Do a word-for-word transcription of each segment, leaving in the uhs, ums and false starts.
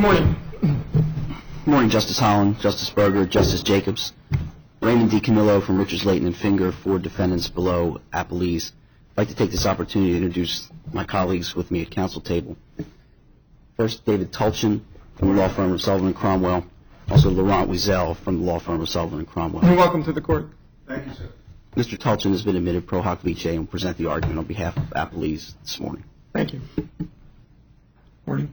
morning. Good morning, Justice Holland, Justice Berger, Justice Jacobs. Raymond D. Camillo from Richards, Layton, and Finger for defendants below Appellees. I'd like to take this opportunity to introduce my colleagues with me at council table. First, David Tulchin from the law firm of Sullivan and Cromwell. Also, Laurent Wiesel from the law firm of Sullivan and Cromwell. And welcome to the court. Thank you, sir. Mister Tulchin has been admitted pro hoc vice and will present the argument on behalf of Appellees this morning. Thank you. Morning.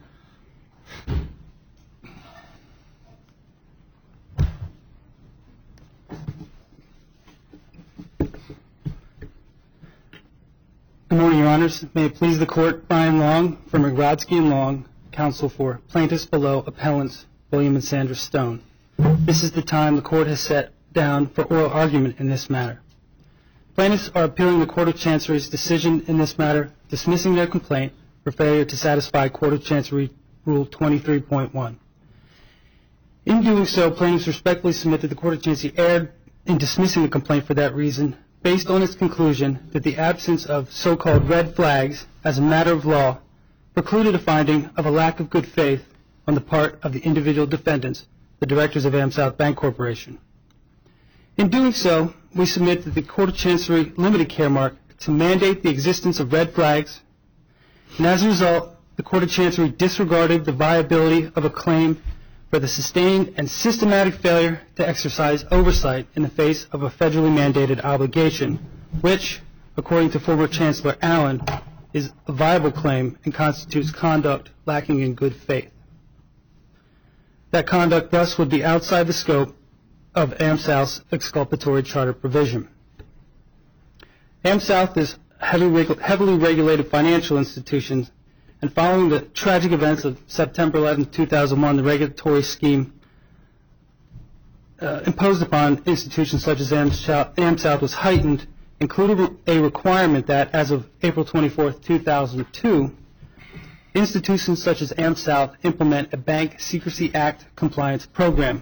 Good morning, Your Honors. May it please the Court, Brian Long from McGradsky and Long, counsel for plaintiffs below appellants William and Sandra Stone. This is the time the Court has set down for oral argument in this matter. Plaintiffs are appealing the Court of Chancery's decision in this matter, dismissing their complaint for failure to satisfy Court of Chancery Rule twenty-three point one. In doing so, plaintiffs respectfully submit that the Court of Chancery erred in dismissing the complaint for that reason, based on its conclusion that the absence of so-called red flags as a matter of law precluded a finding of a lack of good faith on the part of the individual defendants, the directors of AmSouth Bank Corporation. In doing so, we submit that the Court of Chancery limited Caremark to mandate the existence of red flags, and as a result, the Court of Chancery disregarded the viability of a claim for the sustained and systematic failure to exercise oversight in the face of a federally mandated obligation, which, according to former Chancellor Allen, is a viable claim and constitutes conduct lacking in good faith. That conduct, thus, would be outside the scope of AmSouth's exculpatory charter provision. AmSouth is a heavily, heavily regulated financial institution, and following the tragic events of September eleventh, two thousand one, the regulatory scheme uh, imposed upon institutions such as AmSouth, AmSouth was heightened, including a requirement that, as of April twenty-fourth, two thousand two, institutions such as AmSouth implement a Bank Secrecy Act compliance program.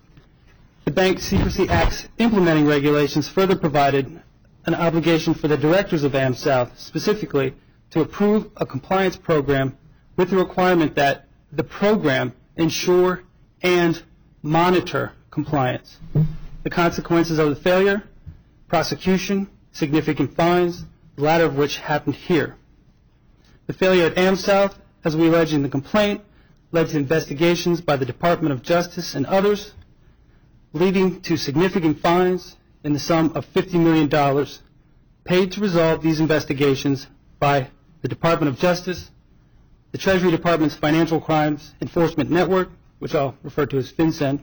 The Bank Secrecy Act's implementing regulations further provided an obligation for the directors of AmSouth, specifically, to approve a compliance program with the requirement that the program ensure and monitor compliance. The consequences of the failure, prosecution, significant fines, the latter of which happened here. The failure at AmSouth, as we allege in the complaint, led to investigations by the Department of Justice and others, leading to significant fines in the sum of fifty million dollars paid to resolve these investigations by the Department of Justice, the Treasury Department's Financial Crimes Enforcement Network, which I'll refer to as FinCEN,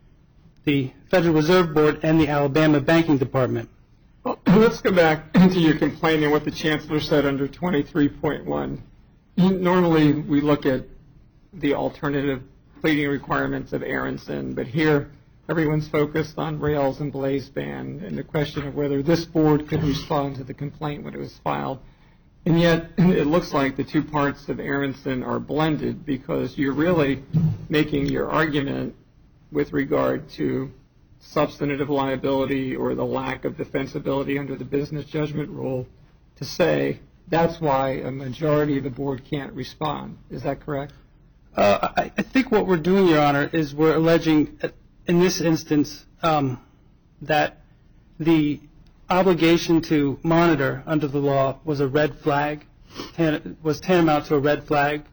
the Federal Reserve Board, and the Alabama Banking Department. Well, let's go back into your complaint and what the Chancellor said under twenty-three point one. Normally, we look at the alternative pleading requirements of Aronson, but here everyone's focused on Rails and Blazeband and the question of whether this board could respond to the complaint when it was filed. And yet, it looks like the two parts of Aronson are blended because you're really making your argument with regard to substantive liability or the lack of defensibility under the business judgment rule to say that's why a majority of the board can't respond. Is that correct? Uh, I, I think what we're doing, Your Honor, is we're alleging in this instance um, that the obligation to monitor under the law was a red flag, tan- was tantamount to a red flag.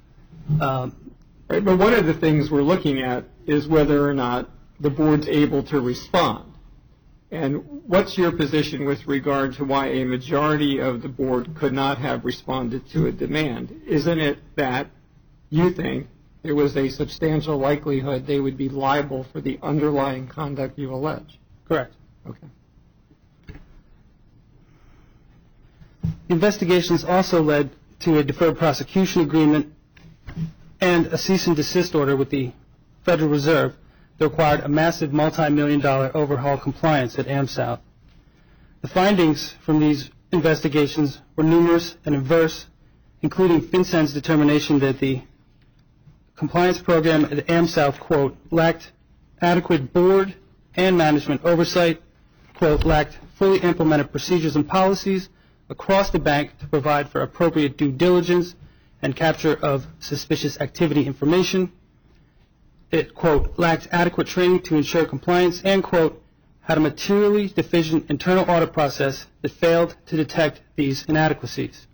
Um, right, but one of the things we're looking at is whether or not the board's able to respond. And what's your position with regard to why a majority of the board could not have responded to a demand? Isn't it that you think there was a substantial likelihood they would be liable for the underlying conduct you allege? Correct. Okay. Investigations also led to a deferred prosecution agreement and a cease and desist order with the Federal Reserve that required a massive multi-million dollar overhaul compliance at AmSouth. The findings from these investigations were numerous and adverse, including FinCEN's determination that the compliance program at AmSouth, quote, lacked adequate board and management oversight, quote, lacked fully implemented procedures and policies across the bank to provide for appropriate due diligence and capture of suspicious activity information. It, quote, lacked adequate training to ensure compliance, and, quote, had a materially deficient internal audit process that failed to detect these inadequacies.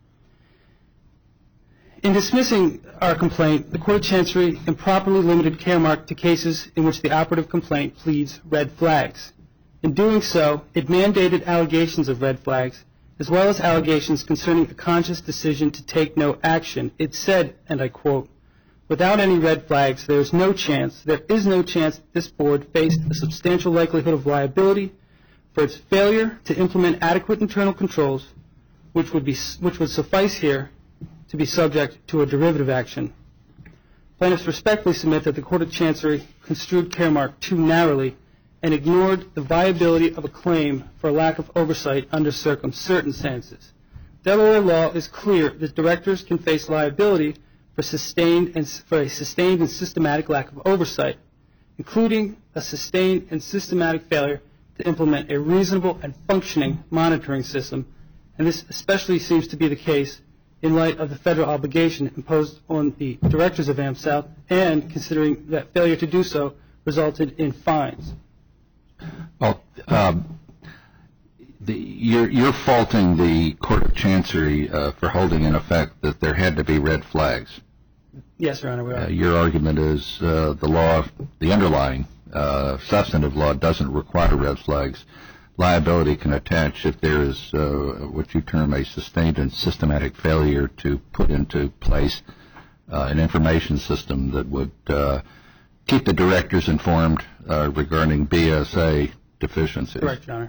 In dismissing our complaint, the Court of Chancery improperly limited Caremark to cases in which the operative complaint pleads red flags. In doing so, it mandated allegations of red flags, as well as allegations concerning a conscious decision to take no action. It said, and I quote, without any red flags, there is no chance, there is no chance that this board faced a substantial likelihood of liability for its failure to implement adequate internal controls, which would be, which would suffice here to be subject to a derivative action. Plaintiffs respectfully submit that the Court of Chancery construed Caremark too narrowly and ignored the viability of a claim for lack of oversight under certain circumstances. Delaware law is clear that directors can face liability for sustained and for a sustained and systematic lack of oversight, including a sustained and systematic failure to implement a reasonable and functioning monitoring system, and this especially seems to be the case in light of the federal obligation imposed on the directors of AmSouth, and considering that failure to do so resulted in fines. Well, um, the, you're, you're faulting the Court of Chancery uh, for holding in effect that there had to be red flags. Yes, Your Honor, we are. Uh, your argument is uh, the law, the underlying uh, substantive law doesn't require red flags. Liability can attach if there is uh, what you term a sustained and systematic failure to put into place uh, an information system that would uh, keep the directors informed uh, regarding B S A deficiencies. Correct, Your Honor.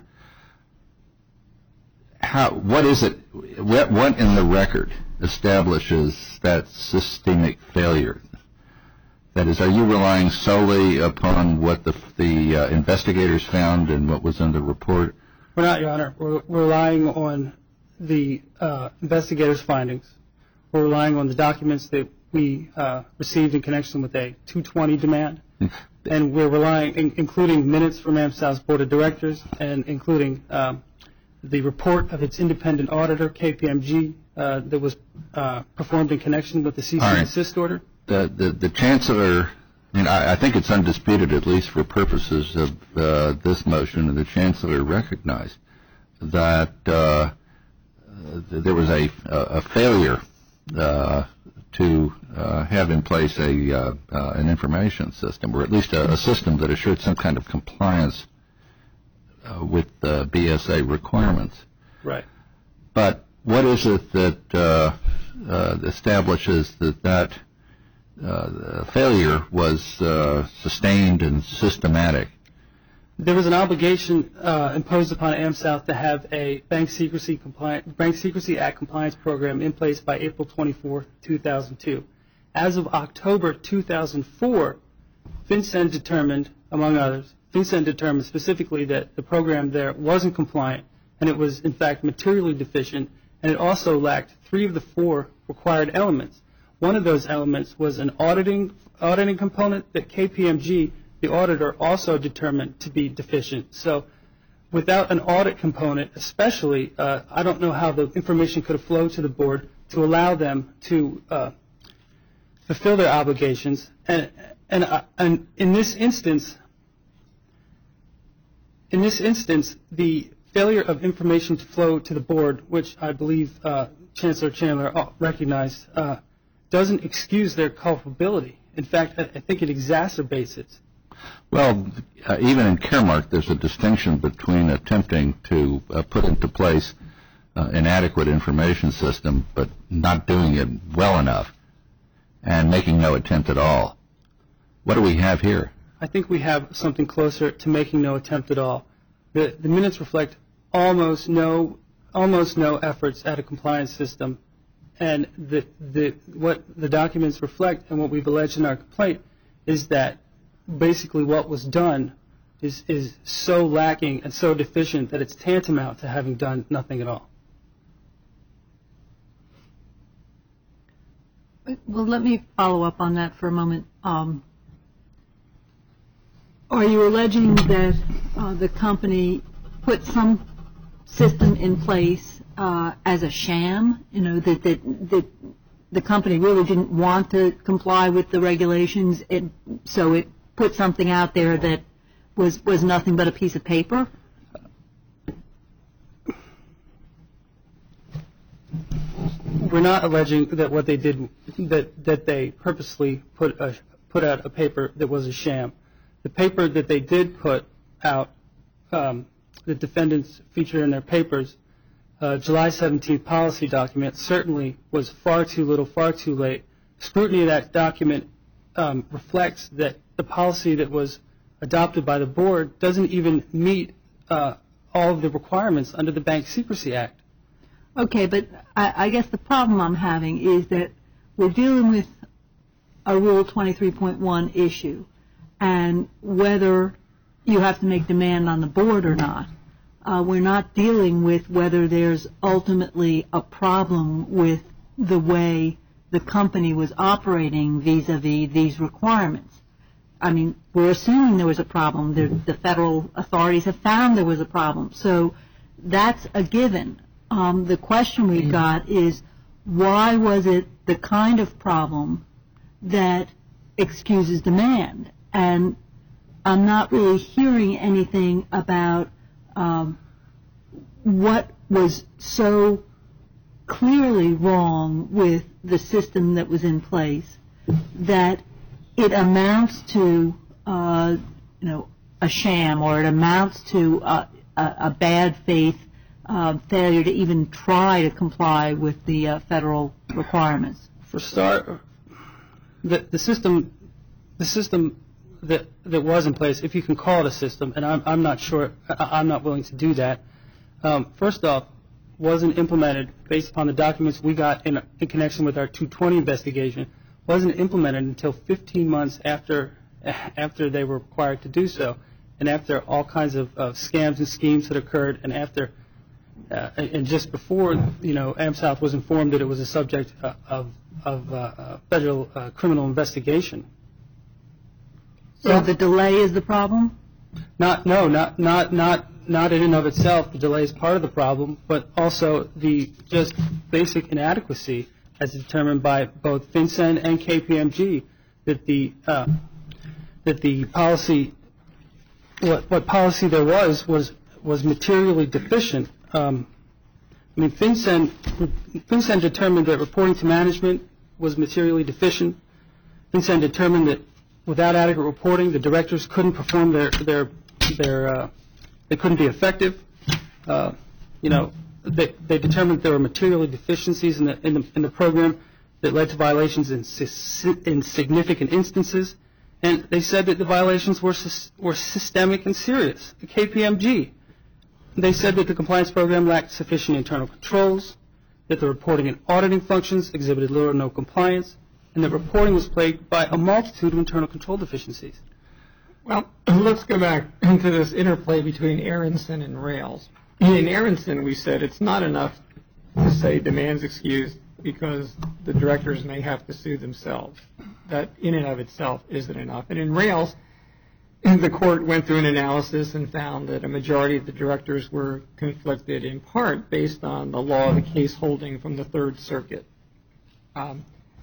How, what is it, what, what in the record establishes that systemic failure? That is, are you relying solely upon what the, the uh, investigators found and what was in the report? We're not, Your Honor. We're, we're relying on the uh, investigators' findings. We're relying on the documents that we uh, received in connection with a two twenty demand. And we're relying, in, including minutes from AmSouth's Board of Directors and including um, the report of its independent auditor, K P M G, uh, that was uh, performed in connection with the cease and desist order. The, the, the Chancellor, I mean, I, I think it's undisputed, at least for purposes of uh, this motion, and the Chancellor recognized that uh, there was a, a failure uh, to uh, have in place a uh, uh, an information system, or at least a, a system that assured some kind of compliance uh, with uh, B S A requirements. Right. But what is it that uh, uh, establishes that that Uh, failure was uh, sustained and systematic? There was an obligation uh, imposed upon AmSouth to have a Bank Secrecy compliant, Bank Secrecy Act compliance program in place by April twenty-fourth, two thousand two. As of October two thousand four, FinCEN determined, among others, FinCEN determined specifically that the program there wasn't compliant, and it was in fact materially deficient, and it also lacked three of the four required elements. One of those elements was an auditing auditing component that K P M G, the auditor, also determined to be deficient. So without an audit component especially, uh, I don't know how the information could have flowed to the board to allow them to uh, fulfill their obligations. And, and, uh, and in this instance, in this instance, the failure of information to flow to the board, which I believe uh, Chancellor Chandler recognized, uh, doesn't excuse their culpability. In fact, I think it exacerbates it. Well, uh, even in Caremark, there's a distinction between attempting to uh, put into place uh, an adequate information system but not doing it well enough and making no attempt at all. What do we have here? I think we have something closer to making no attempt at all. The, the minutes reflect almost no, almost no efforts at a compliance system. And the, the, what the documents reflect and what we've alleged in our complaint is that basically what was done is, is so lacking and so deficient that it's tantamount to having done nothing at all. Well, let me follow up on that for a moment. Um, are you alleging that uh, the company put some system in place Uh, as a sham, you know, that, that that the company really didn't want to comply with the regulations, it, so it put something out there that was, was nothing but a piece of paper? We're not alleging that what they did, that, that they purposely put a, put out a paper that was a sham. The paper that they did put out, um, the defendants featured in their papers, uh, July seventeenth policy document, certainly was far too little, far too late. Scrutiny of that document um, reflects that the policy that was adopted by the board doesn't even meet uh, all of the requirements under the Bank Secrecy Act. Okay, but I, I guess the problem I'm having is that we're dealing with a Rule twenty-three point one issue, and whether you have to make demand on the board or not, uh, we're not dealing with whether there's ultimately a problem with the way the company was operating vis-a-vis these requirements. I mean, we're assuming there was a problem. The, the federal authorities have found there was a problem. So that's a given. Um, the question we've got is, why was it the kind of problem that excuses demand? And I'm not really hearing anything about um, what was so clearly wrong with the system that was in place that it amounts to, uh, you know, a sham, or it amounts to a, a, a bad faith uh, failure to even try to comply with the uh, federal requirements. For start, the, the system, the system that that was in place, if you can call it a system, and I'm I'm not sure, I, I'm not willing to do that. Um, first off, wasn't implemented based upon the documents we got in, in connection with our two twenty investigation. Wasn't implemented until fifteen months after after they were required to do so, and after all kinds of, of scams and schemes had occurred, and after uh, and just before, you know, AmSouth was informed that it was a subject uh, of of uh, federal uh, criminal investigation. So the delay is the problem? Not no, not not not not in and of itself. The delay is part of the problem, but also the just basic inadequacy, as determined by both FinCEN and K P M G, that the uh, that the policy, what what policy there was was was materially deficient. Um, I mean, FinCEN FinCEN determined that reporting to management was materially deficient. FinCEN determined that without adequate reporting, the directors couldn't perform their their their uh, they couldn't be effective. Uh, you know. They, they determined there were material deficiencies in the, in the in the program that led to violations in, in significant instances, and they said that the violations were were systemic and serious. The K P M G, they said that the compliance program lacked sufficient internal controls, that the reporting and auditing functions exhibited little or no compliance, and that reporting was plagued by a multitude of internal control deficiencies. Well, let's go back into this interplay between Aronson and Rails. In Aronson, we said it's not enough to say demands excused because the directors may have to sue themselves. That in and of itself isn't enough. And in Rails, the court went through an analysis and found that a majority of the directors were conflicted in part based on the law of the case holding from the Third Circuit. Um,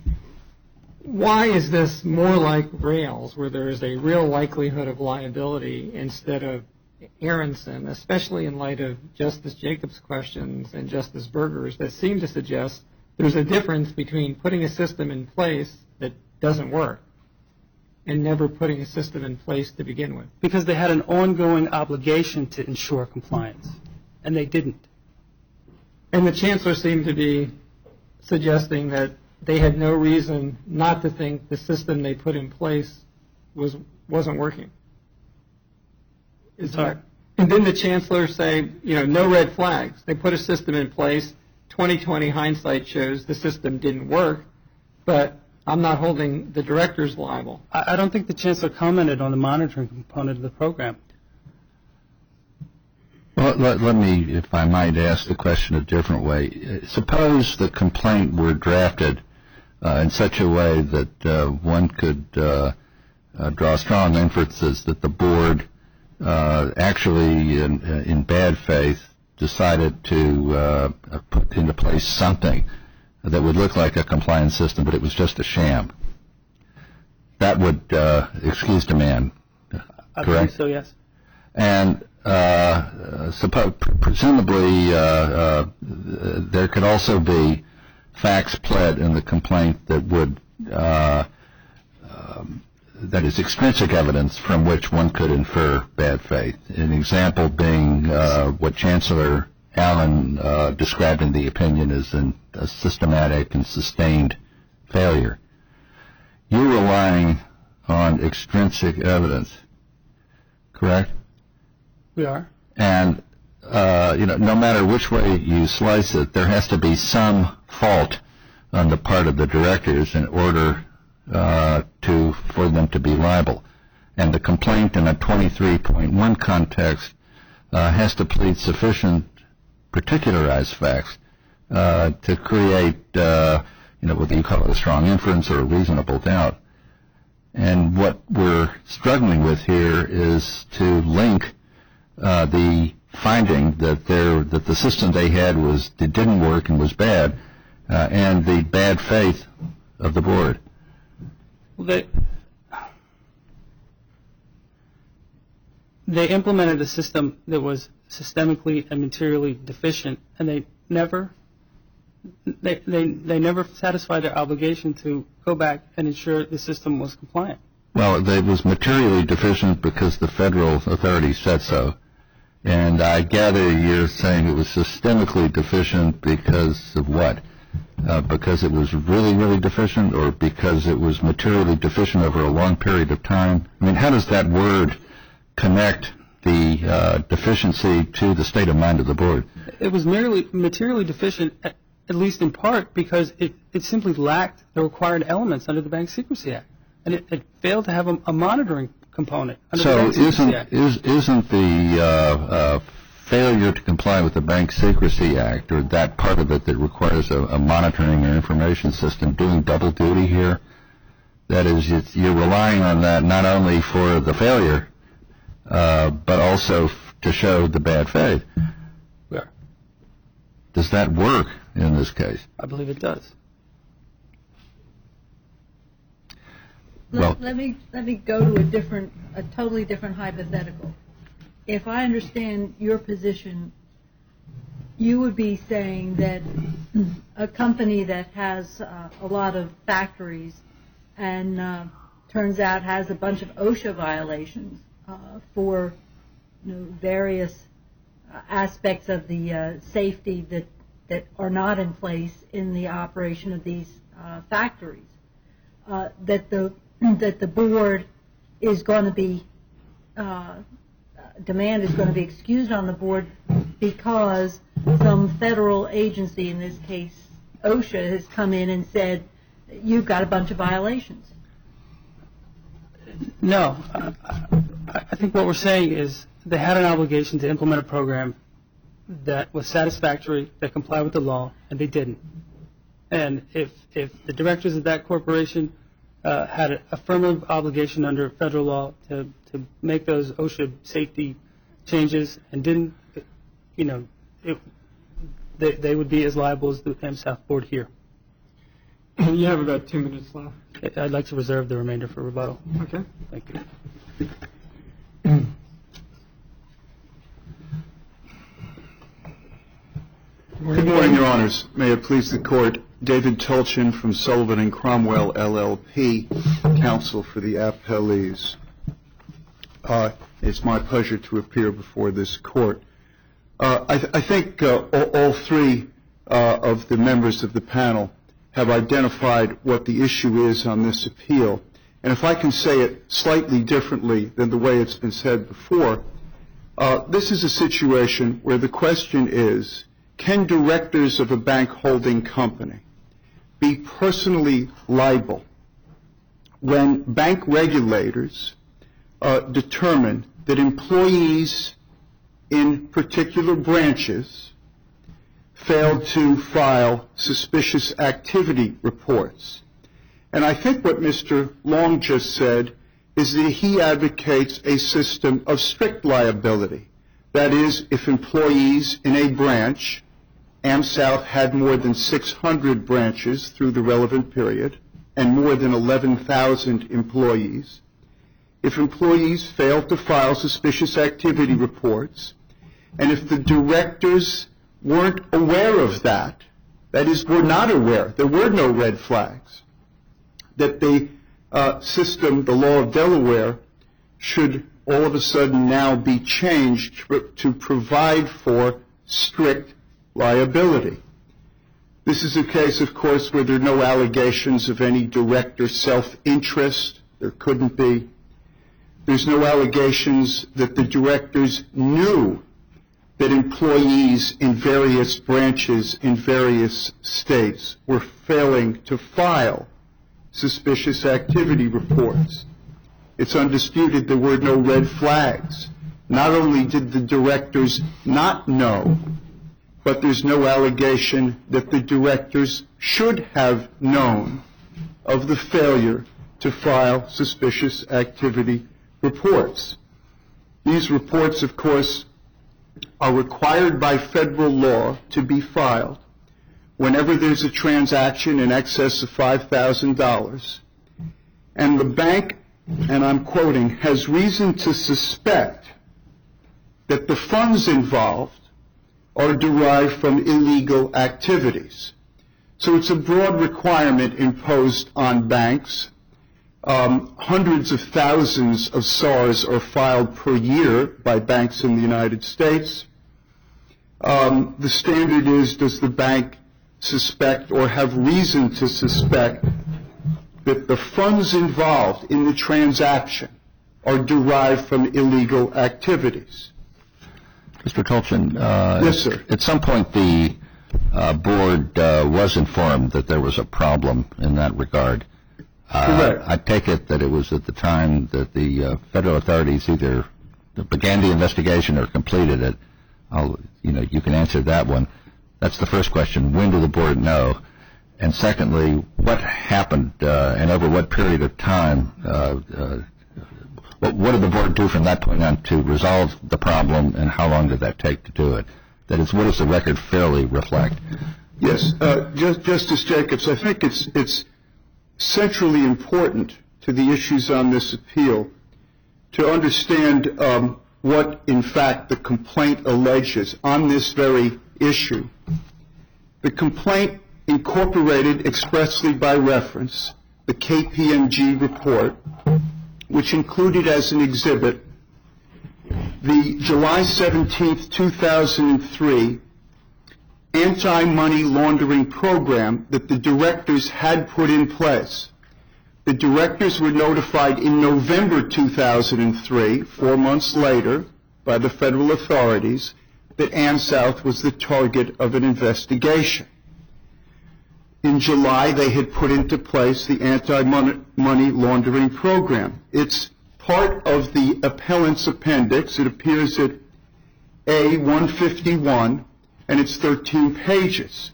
why is this more like Rails, where there is a real likelihood of liability, instead of Aronson, especially in light of Justice Jacobs' questions and Justice Berger's that seem to suggest there's a difference between putting a system in place that doesn't work and never putting a system in place to begin with? Because they had an ongoing obligation to ensure compliance, and they didn't. And the chancellor seemed to be suggesting that they had no reason not to think the system they put in place was wasn't working. Is that, and then the chancellor say, you know, no red flags. They put a system in place. twenty twenty hindsight shows the system didn't work, but I'm not holding the directors liable. I, I don't think the chancellor commented on the monitoring component of the program. Well, let, let me, if I might, ask the question a different way. Suppose the complaint were drafted uh, in such a way that uh, one could uh, uh, draw strong inferences that the board Uh, actually, in, in bad faith, decided to uh, put into place something that would look like a compliance system, but it was just a sham. That would uh, excuse demand, I correct? believe so, yes. And uh, suppo- presumably uh, uh, there could also be facts pled in the complaint that would uh, um, that is extrinsic evidence from which one could infer bad faith. An example being uh, what Chancellor Allen uh, described in the opinion as an, a systematic and sustained failure. You're relying on extrinsic evidence, correct? We are. And, uh, you know, no matter which way you slice it, there has to be some fault on the part of the directors in order uh, to for them to be liable. And the complaint in a twenty-three point one context uh, has to plead sufficient particularized facts uh, to create, uh, you know, whether you call it a strong inference or a reasonable doubt. And what we're struggling with here is to link uh, the finding that there that the system they had was it didn't work and was bad, uh, and the bad faith of the board. Well, they, they implemented a system that was systemically and materially deficient, and they never they, they, they never satisfied their obligation to go back and ensure the system was compliant. Well, it was materially deficient because the federal authorities said so. And I gather you're saying it was systemically deficient because of what? Uh, because it was really, really deficient, or because it was materially deficient over a long period of time? I mean, how does that word connect the uh, deficiency to the state of mind of the board? It was merely materially deficient, at, at least in part, because it, it simply lacked the required elements under the Bank Secrecy Act. And it, it failed to have a, a monitoring component under so the Bank Secrecy isn't, Act. is, isn't the uh, uh, failure to comply with the Bank Secrecy Act, or that part of it that requires a, a monitoring or information system, doing double duty here? That is, it's, you're relying on that not only for the failure, uh, but also f- to show the bad faith. Yeah. Does that work in this case? I believe it does. Let, Well- let me let me go to a different, a totally different hypothetical. If I understand your position, you would be saying that a company that has uh, a lot of factories and uh, turns out has a bunch of OSHA violations uh, for you know, various uh, aspects of the uh, safety that that are not in place in the operation of these uh, factories, uh, that the that the board is going to be, uh, demand is going to be excused on the board because some federal agency, in this case OSHA, has come in and said, you've got a bunch of violations. No. I, I I think what we're saying is they had an obligation to implement a program that was satisfactory, that complied with the law, and they didn't. And if if the directors of that corporation uh, had an affirmative obligation under federal law to, to make those OSHA safety changes and didn't, you know, it, they, they would be as liable as the M S A F board here. You have about two minutes left. I'd like to reserve the remainder for rebuttal. Okay. Thank you. Good morning, Your Honors. May it please the Court, David Tolchin from Sullivan and Cromwell, L L P, counsel for the appellees. Uh, it's my pleasure to appear before this Court. Uh, I, th- I think uh, all, all three uh, of the members of the panel have identified what the issue is on this appeal. And if I can say it slightly differently than the way it's been said before, uh, this is a situation where the question is, can directors of a bank holding company be personally liable when bank regulators uh, determine that employees in particular branches failed to file suspicious activity reports? And I think what Mister Long just said is that he advocates a system of strict liability. That is, if employees in a branch AmSouth had more than six hundred branches through the relevant period and more than eleven thousand employees. If employees failed to file suspicious activity reports, and if the directors weren't aware of that, that is, were not aware, there were no red flags, that the uh, system, the law of Delaware, should all of a sudden now be changed to provide for strict liability. This is a case, of course, where there are no allegations of any director self-interest. There couldn't be. There's no allegations that the directors knew that employees in various branches in various states were failing to file suspicious activity reports. It's undisputed there were no red flags. Not only did the directors not know, but there's no allegation that the directors should have known of the failure to file suspicious activity reports. These reports, of course, are required by federal law to be filed whenever there's a transaction in excess of five thousand dollars, and the bank, and I'm quoting, has reason to suspect that the funds involved are derived from illegal activities. So it's a broad requirement imposed on banks. Um, hundreds of thousands of S A Rs are filed per year by banks in the United States. Um, the standard is, does the bank suspect or have reason to suspect that the funds involved in the transaction are derived from illegal activities? Mister Tolchin, uh, yes, sir. At some point, the uh, board uh, was informed that there was a problem in that regard. Uh, Correct. I take it that it was at the time that the uh, federal authorities either began the investigation or completed it. I'll, you know, you can answer that one. That's the first question. When did the board know? And secondly, what happened uh, and over what period of time? Uh, uh, what, what did the board do from that point on to resolve the problem, and how long did that take to do it? That is, what does the record fairly reflect? Yes, uh, Just, Justice Jacobs, I think it's it's centrally important to the issues on this appeal to understand um, what, in fact, the complaint alleges on this very issue. The complaint incorporated expressly by reference the K P M G report, which included as an exhibit the July seventeenth, two thousand three anti-money laundering program that the directors had put in place. The directors were notified in November two thousand three, four months later, by the federal authorities that AmSouth was the target of an investigation. In July, they had put into place the anti-money laundering program. It's part of the appellant's appendix. It appears at A one fifty-one, and it's thirteen pages.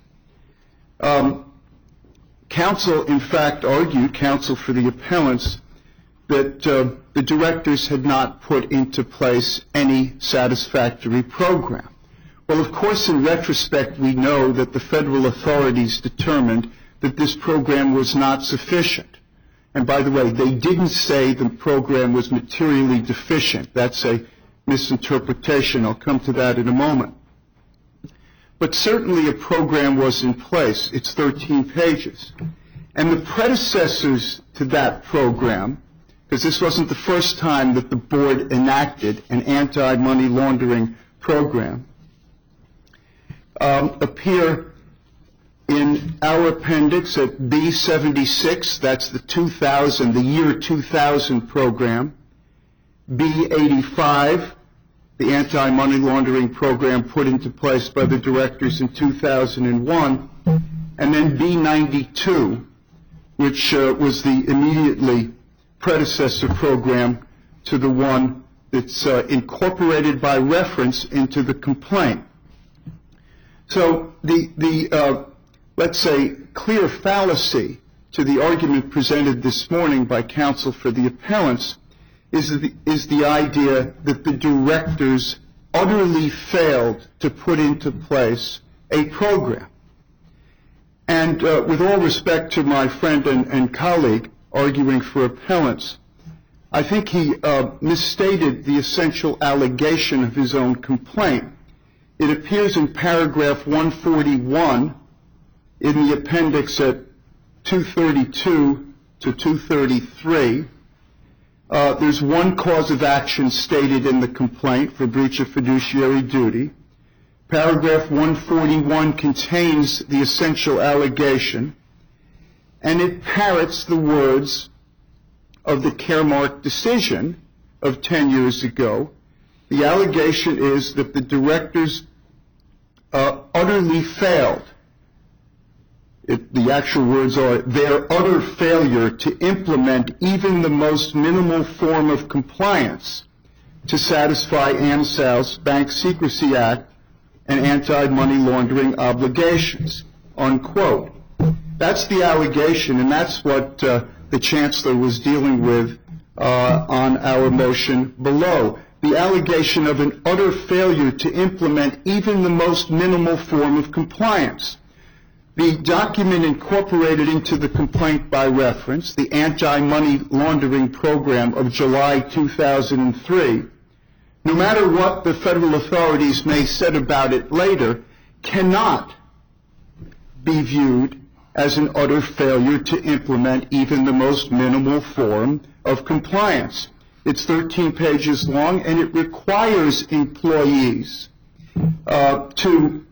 Um, counsel, in fact, argued, counsel for the appellants, that uh, the directors had not put into place any satisfactory program. Well, of course, in retrospect, we know that the federal authorities determined that this program was not sufficient. And by the way, they didn't say the program was materially deficient. That's a misinterpretation. I'll come to that in a moment. But certainly a program was in place. It's thirteen pages. And the predecessors to that program, because this wasn't the first time that the board enacted an anti-money laundering program, um, appear in our appendix at B seventy-six. That's the two thousand, the year two thousand program. B eighty-five, the anti-money laundering program put into place by the directors in two thousand one, and then B ninety-two, which uh, was the immediately predecessor program to the one that's uh, incorporated by reference into the complaint. So the, the uh, let's say, clear fallacy to the argument presented this morning by counsel for the appellants is the, is the idea that the directors utterly failed to put into place a program. And uh, with all respect to my friend and, and colleague arguing for appellants, I think he uh, misstated the essential allegation of his own complaint. It appears in paragraph one forty-one in the appendix at two thirty-two to two thirty-three. Uh, there's one cause of action stated in the complaint for breach of fiduciary duty. Paragraph one forty-one contains the essential allegation, and it parrots the words of the Caremark decision of ten years ago. The allegation is that the directors uh, utterly failed. It, the actual words are, their utter failure to implement even the most minimal form of compliance to satisfy AmSal's Bank Secrecy Act and anti-money laundering obligations, unquote. That's the allegation, and that's what uh, the Chancellor was dealing with uh, on our motion below. The allegation of an utter failure to implement even the most minimal form of compliance. The document incorporated into the complaint by reference, the anti-money laundering program of July two thousand three, no matter what the federal authorities may say about it later, cannot be viewed as an utter failure to implement even the most minimal form of compliance. It's thirteen pages long, and it requires employees uh, to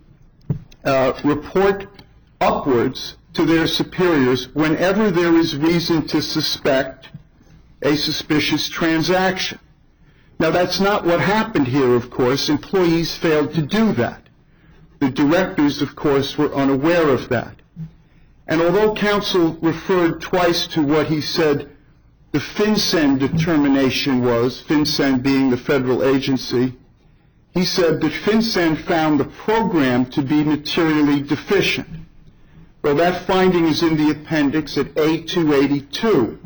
uh, report upwards to their superiors whenever there is reason to suspect a suspicious transaction. Now, that's not what happened here, of course. Employees failed to do that. The directors, of course, were unaware of that. And although counsel referred twice to what he said the FinCEN determination was, FinCEN being the federal agency, he said that FinCEN found the program to be materially deficient. Well, that finding is in the appendix at A two eighty-two.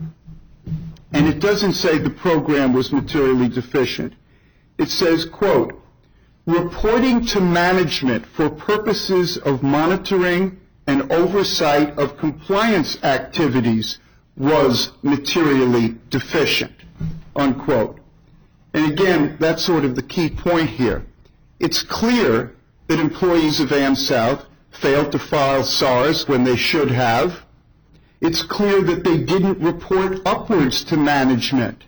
And it doesn't say the program was materially deficient. It says, quote, reporting to management for purposes of monitoring and oversight of compliance activities was materially deficient, unquote. And again, that's sort of the key point here. It's clear that employees of AmSouth failed to file S A Rs when they should have. It's clear that they didn't report upwards to management.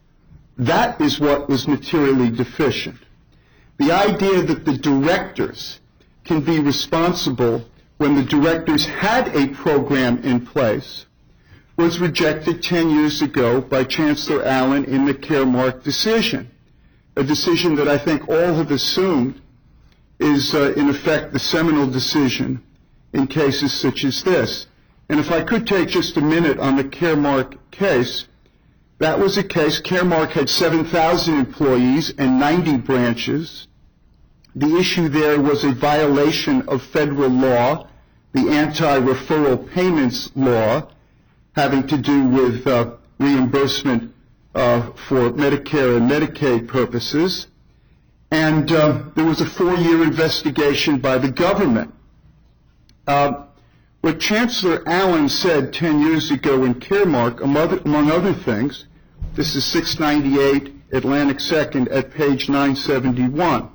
That is what was materially deficient. The idea that the directors can be responsible when the directors had a program in place was rejected ten years ago by Chancellor Allen in the Caremark decision, a decision that I think all have assumed is, uh, in effect, the seminal decision in cases such as this. And if I could take just a minute on the Caremark case, that was a case, Caremark had seven thousand employees and ninety branches. The issue there was a violation of federal law, the anti-referral payments law, having to do with uh, reimbursement uh, for Medicare and Medicaid purposes. And uh, there was a four-year investigation by the government. Uh, what Chancellor Allen said ten years ago in Caremark, among other things, this is six ninety-eight Atlantic second at page nine seventy-one.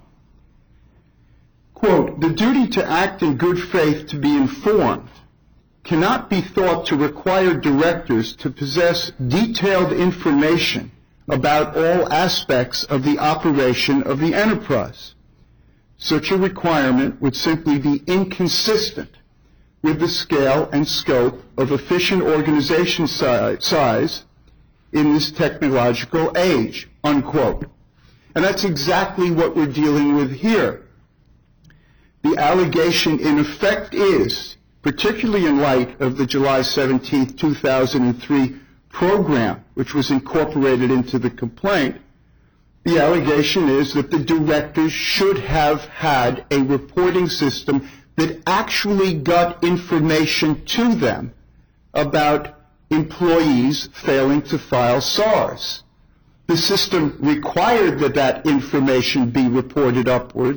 Quote, the duty to act in good faith to be informed cannot be thought to require directors to possess detailed information about all aspects of the operation of the enterprise. Such a requirement would simply be inconsistent with the scale and scope of efficient organization si- size in this technological age, unquote. And that's exactly what we're dealing with here. The allegation in effect is, particularly in light of the July seventeenth, two thousand three program, which was incorporated into the complaint, the allegation is that the directors should have had a reporting system that actually got information to them about employees failing to file S A Rs. The system required that that information be reported upwards,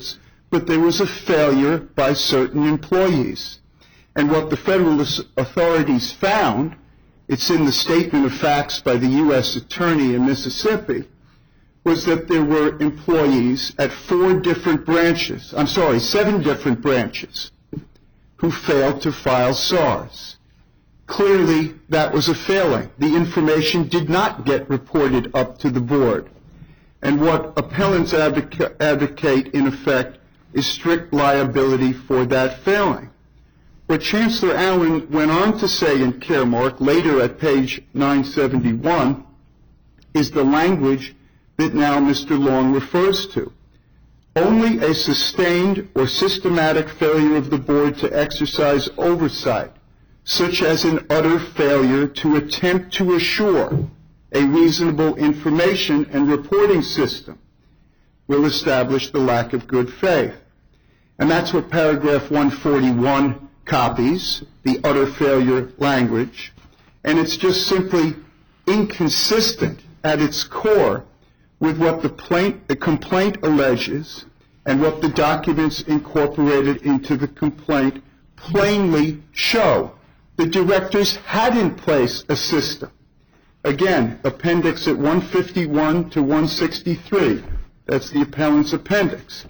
but there was a failure by certain employees. And what the federal authorities found, it's in the statement of facts by the U S Attorney in Mississippi, was that there were employees at four different branches, I'm sorry, seven different branches, who failed to file S A R S. Clearly, that was a failing. The information did not get reported up to the board. And what appellants advoca- advocate, in effect, is strict liability for that failing. What Chancellor Allen went on to say in Caremark, later at page nine seventy-one, is the language that now Mister Long refers to. Only a sustained or systematic failure of the board to exercise oversight, such as an utter failure to attempt to assure a reasonable information and reporting system, will establish the lack of good faith. And that's what paragraph one forty-one copies, the utter failure language, and it's just simply inconsistent at its core with what the, plaint, the complaint alleges and what the documents incorporated into the complaint plainly show. The directors had in place a system. Again, appendix at one fifty-one to one sixty-three. That's the appellant's appendix.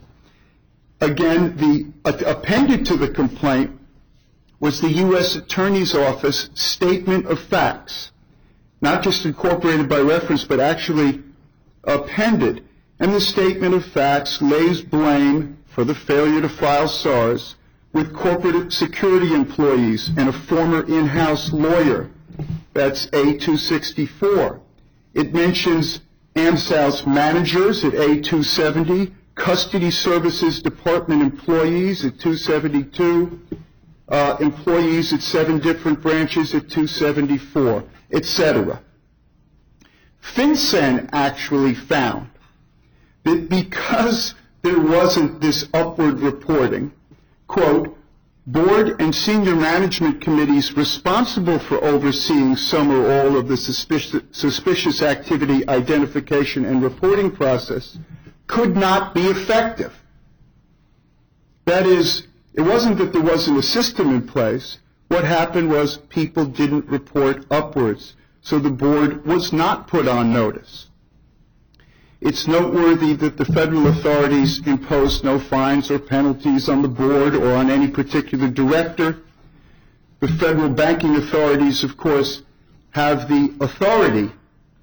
Again, the uh, appended to the complaint was the U S Attorney's Office statement of facts, not just incorporated by reference, but actually appended. And the statement of facts lays blame for the failure to file S A R S with corporate security employees and a former in-house lawyer. That's A two sixty-four. It mentions AmSal's managers at A two seventy, Custody Services Department employees at two seventy-two, uh, employees at seven different branches at two seventy-four, et cetera. FinCEN actually found that because there wasn't this upward reporting, quote, board and senior management committees responsible for overseeing some or all of the suspicious, suspicious activity identification and reporting process could not be effective. That is, it wasn't that there wasn't a system in place. What happened was people didn't report upwards, so the board was not put on notice. It's noteworthy that the federal authorities imposed no fines or penalties on the board or on any particular director. The federal banking authorities, of course, have the authority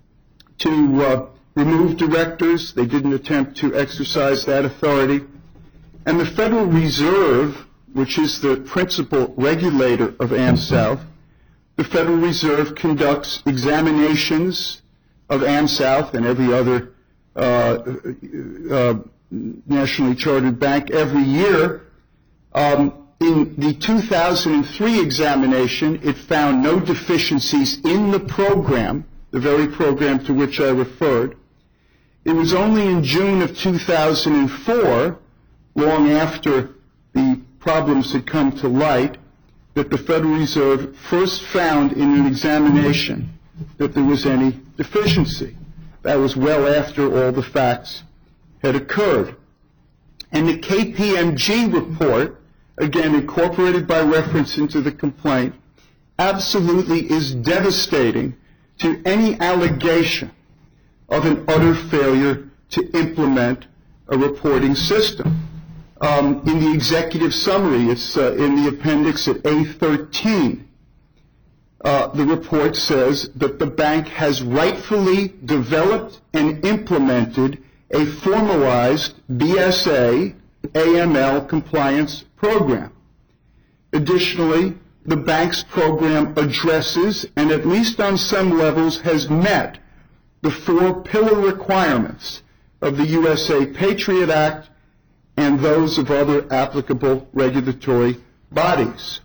to uh, remove directors. They didn't attempt to exercise that authority. And the Federal Reserve, which is the principal regulator of AmSouth, the Federal Reserve conducts examinations of AmSouth and every other Uh, uh, nationally chartered bank every year. Um, in the two thousand three examination, it found no deficiencies in the program, the very program to which I referred. It was only in June of two thousand four, long after the problems had come to light, that the Federal Reserve first found in an examination that there was any deficiency. That was well after all the facts had occurred. And the K P M G report, again incorporated by reference into the complaint, absolutely is devastating to any allegation of an utter failure to implement a reporting system. Um, in the executive summary, it's uh, in the appendix at A thirteen. Uh, the report says that the bank has rightfully developed and implemented a formalized B S A A M L compliance program. Additionally, the bank's program addresses and at least on some levels has met the four pillar requirements of the U S A Patriot Act and those of other applicable regulatory bodies.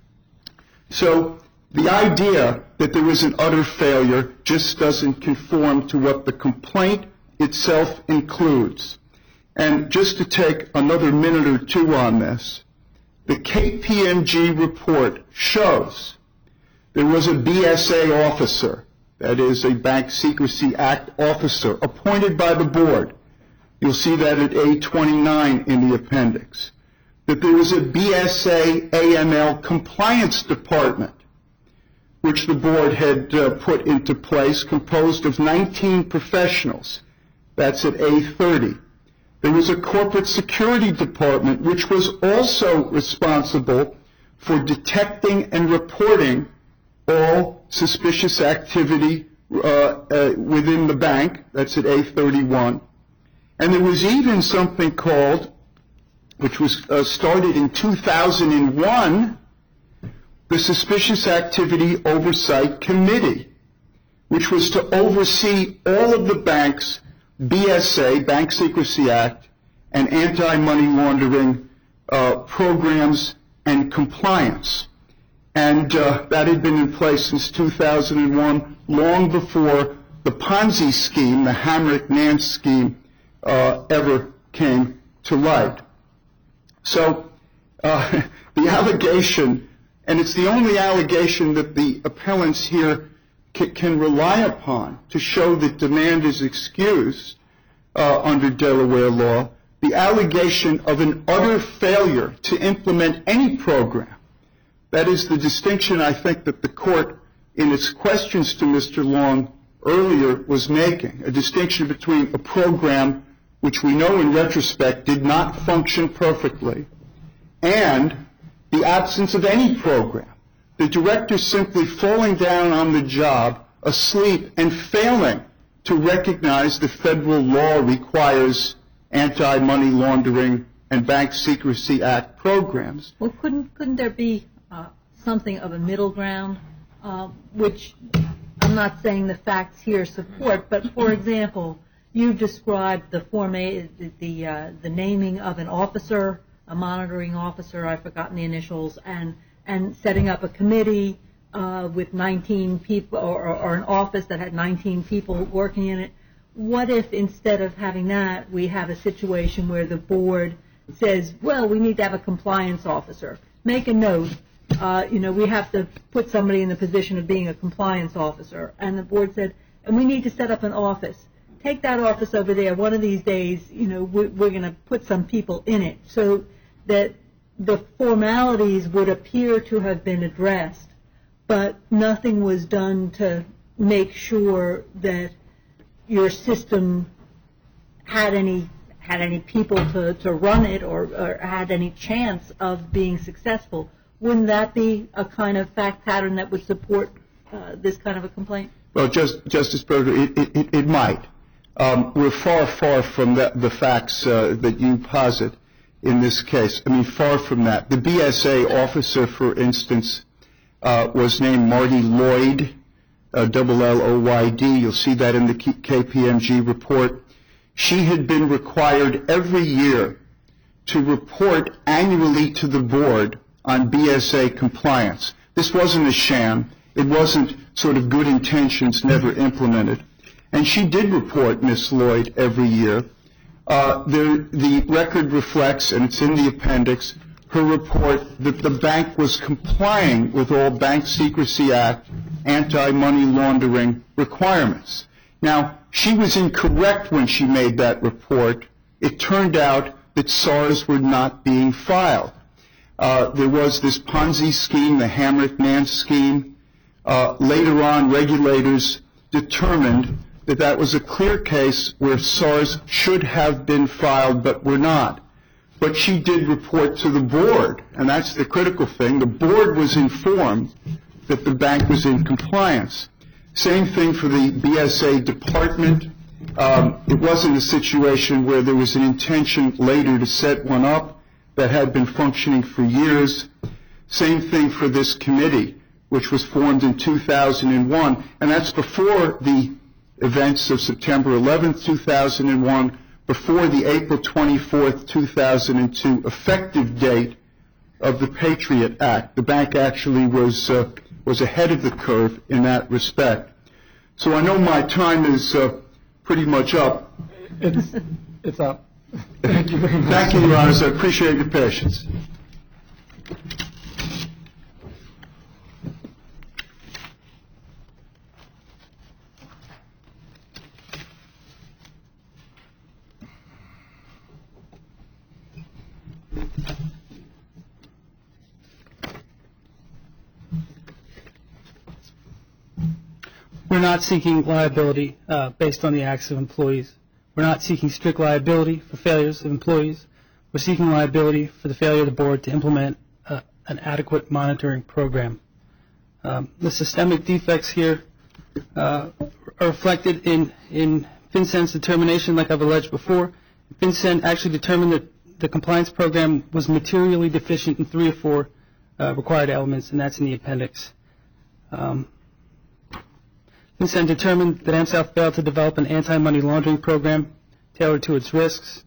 So, the idea that there is an utter failure just doesn't conform to what the complaint itself includes. And just to take another minute or two on this, the K P M G report shows there was a B S A officer, that is a Bank Secrecy Act officer, appointed by the board. you'll see that at A twenty-nine in the appendix, that there was a B S A A M L compliance department, which the board had uh, put into place, composed of nineteen professionals. That's at A thirty. There was a corporate security department, which was also responsible for detecting and reporting all suspicious activity uh, uh, within the bank. That's at A thirty-one. And there was even something called, which was uh, started in two thousand one, the Suspicious Activity Oversight Committee, which was to oversee all of the bank's B S A, Bank Secrecy Act, and anti-money laundering uh, programs and compliance. And uh, that had been in place since two thousand one, long before the Ponzi scheme, the Hamrick-Nance scheme, uh, ever came to light. So uh, the allegation, and it's the only allegation that the appellants here c- can rely upon to show that demand is excused uh, under Delaware law, the allegation of an utter failure to implement any program. That is the distinction, I think, that the court, in its questions to Mister Long earlier, was making, a distinction between a program which we know in retrospect did not function perfectly, and the absence of any program. The director simply falling down on the job, asleep, and failing to recognize that federal law requires anti-money laundering and Bank Secrecy Act programs. Well, couldn't couldn't there be uh, something of a middle ground, uh, which I'm not saying the facts here support, but for example, you've described the forma- the the, uh, the naming of an officer, a monitoring officer, I've forgotten the initials, and and setting up a committee uh, with nineteen people, or, or an office that had nineteen people working in it. What if instead of having that, we have a situation where the board says, well, we need to have a compliance officer. Make a note, uh, you know, we have to put somebody in the position of being a compliance officer. And the board said, and we need to set up an office. Take that office over there. One of these days, you know, we're, we're going to put some people in it so that the formalities would appear to have been addressed, but nothing was done to make sure that your system had any had any people to, to run it, or, or had any chance of being successful. Wouldn't that be a kind of fact pattern that would support uh, this kind of a complaint? Well, just, Justice Berger, it, it, it might. Um, we're far, far from the, the facts uh, that you posit in this case. I mean, far from that. The B S A officer, for instance, uh, was named Marty Lloyd, uh, double L O Y D. You'll see that in the K P M G report. She had been required every year to report annually to the board on B S A compliance. This wasn't a sham. It wasn't sort of good intentions never implemented. And she did report, Miss Lloyd, every year. Uh, the, the record reflects, and it's in the appendix, her report that the bank was complying with all Bank Secrecy Act anti-money laundering requirements. Now, she was incorrect when she made that report. It turned out that S A Rs were not being filed. Uh, there was this Ponzi scheme, the Hamrick-Nance scheme. Uh, later on, regulators determined that that was a clear case where S A Rs should have been filed but were not. But she did report to the board, and that's the critical thing. The board was informed that the bank was in compliance. Same thing for the B S A department. Um, it wasn't a situation where there was an intention later to set one up that had been functioning for years. Same thing for this committee, which was formed in two thousand one, and that's before the events of September eleventh, two thousand one, before the April twenty-fourth, two thousand two effective date of the Patriot Act. The bank actually was uh, was ahead of the curve in that respect. So I know my time is uh, pretty much up. It's, it's up. Thank you very much. Thank you, Your Honors. I appreciate your patience. not seeking liability uh, based on the acts of employees. We're not seeking strict liability for failures of employees. We're seeking liability for the failure of the board to implement uh, an adequate monitoring program. Um, the systemic defects here uh, are reflected in, in FinCEN's determination, like I've alleged before. FinCEN actually determined that the compliance program was materially deficient in three or four uh, required elements, and that's in the appendix. Um, FinCEN determined that AmSouth failed to develop an anti-money laundering program tailored to its risks.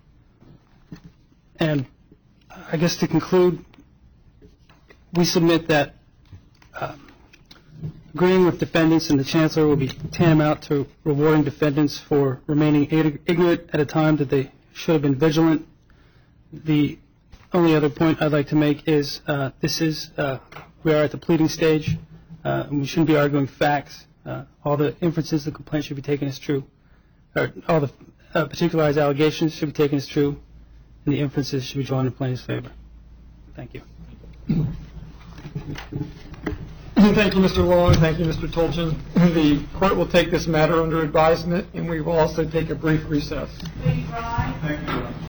And I guess to conclude, we submit that uh, agreeing with defendants and the Chancellor will be tantamount to rewarding defendants for remaining ignorant at a time that they should have been vigilant. The only other point I'd like to make is uh, this is, uh, we are at the pleading stage, uh, and we shouldn't be arguing facts. Uh, all the inferences of the complaint should be taken as true, or all the uh, particularized allegations should be taken as true, and the inferences should be drawn in plaintiff's favor. Thank you. Thank you, Mister Long. Thank you, Mister Tolchin. The court will take this matter under advisement, and we will also take a brief recess. Thank you.